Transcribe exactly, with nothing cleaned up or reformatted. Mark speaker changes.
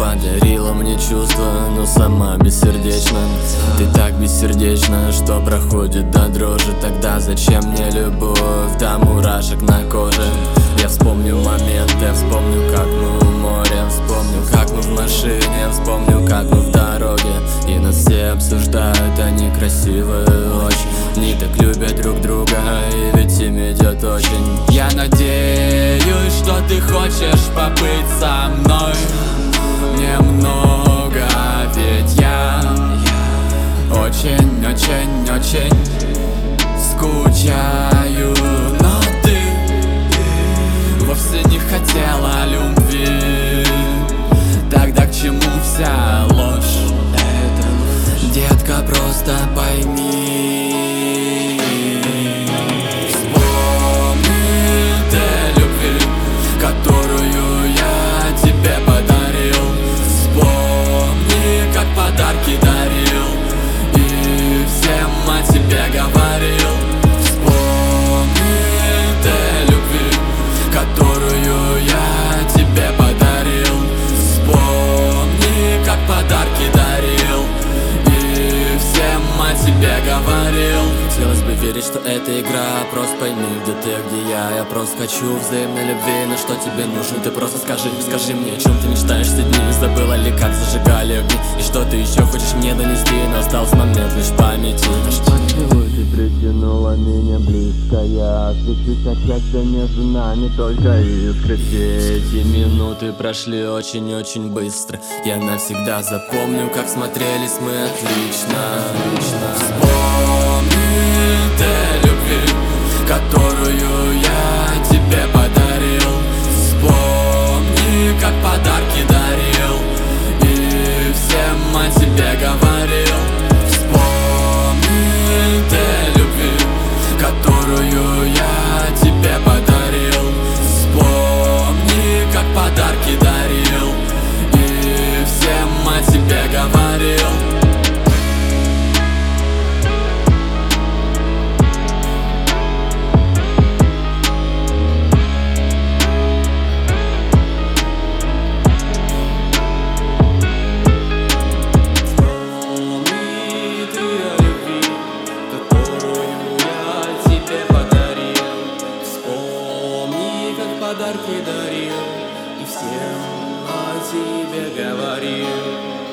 Speaker 1: подарила мне чувства, но сама бессердечна. Ты так бессердечна, что проходит до дрожи. Тогда зачем мне любовь, до мурашек на коже? Я вспомню момент, я вспомню, как мы у моря, вспомню, как мы в машине, вспомню, как мы в дороге. И нас все обсуждают, они красивые очень. Они так любят друг друга, и ведь им идет очень. Я надеюсь, что ты хочешь побыть со мной немного, ведь я очень-очень-очень скучаю. Но ты вовсе не хотела любви, тогда к чему вся ложь? Детка, просто пойми. Вспомни те любви, которую я тебе подарил. Вспомни, как подарки дарил и всем о тебе говорил. Вспомни те любви, которую я тебе подарил. Вспомни, как подарки дарил и всем о тебе говорил. Хотелось бы верить, что это игра. Просто пойми, где ты, где я. Я просто хочу взаимной любви. На что тебе нужно? Ты просто скажи, скажи мне, о чем ты мечтаешь все дни. Забыла ли, как зажигали огни? И что ты еще хочешь мне донести? Но остался момент лишь в памяти.
Speaker 2: Почему ты притянула меня близко? Я свечусь от счастья, между нами только искры.
Speaker 1: Все эти минуты прошли очень-очень быстро. Я навсегда запомню, как смотрелись мы отлично, отлично. Вспомни те любви, которую я тебе подарил. Вспомни, как подарки дарил и всем о тебе говорил. Вспомни те любви, которую я тебе подарил. Вспомни, как подарки дарил и всем о тебе говорил.
Speaker 3: Подарки дарил и всем о тебе говорил.